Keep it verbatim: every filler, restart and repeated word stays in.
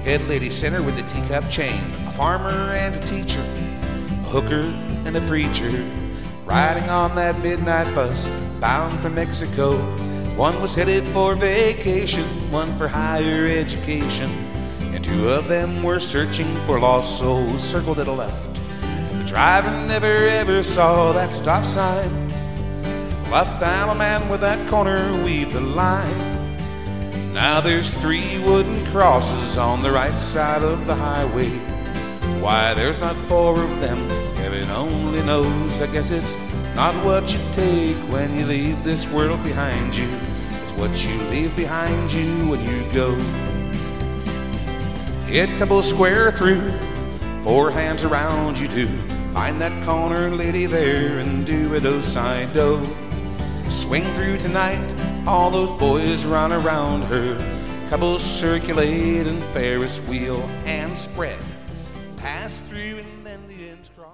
Head lady center with the teacup chain, a farmer and a teacher, a hooker and a preacher, riding on that midnight bus bound for Mexico. One was headed for vacation, one for higher education, and two of them were searching for lost souls circled at a left. The driver never ever saw that stop sign. Left down a man with that corner weave the line. Now there's three wooden crosses on the right side of the highway. Why there's not four of them, heaven only knows. I guess it's not what you take when you leave this world behind you. It's what you leave behind you when you go. Head couple square through, four hands around you do. Find that corner lady there and do a do-side-do. Swing through tonight, all those boys run around her. Couples circulate and Ferris wheel and spread. Pass through and then the end's crossed.